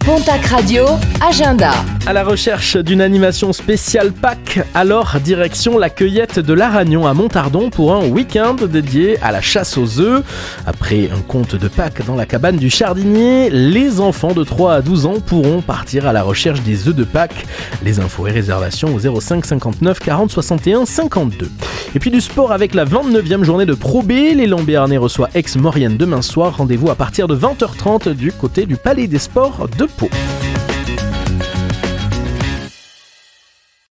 Pontac Radio, agenda. À la recherche d'une animation spéciale Pâques, alors direction la cueillette de l'Aragnon à Montardon pour un week-end dédié à la chasse aux œufs. Après un conte de Pâques dans la cabane du Chardinier, les enfants de 3 à 12 ans pourront partir à la recherche des œufs de Pâques. Les infos et réservations au 05 59 40 61 52. Et puis du sport avec la 29e journée de Pro B. L'élan Béarnais reçoit Aix-Maurienne demain soir. Rendez-vous à partir de 20h30 du côté du Palais des Sports de Pau.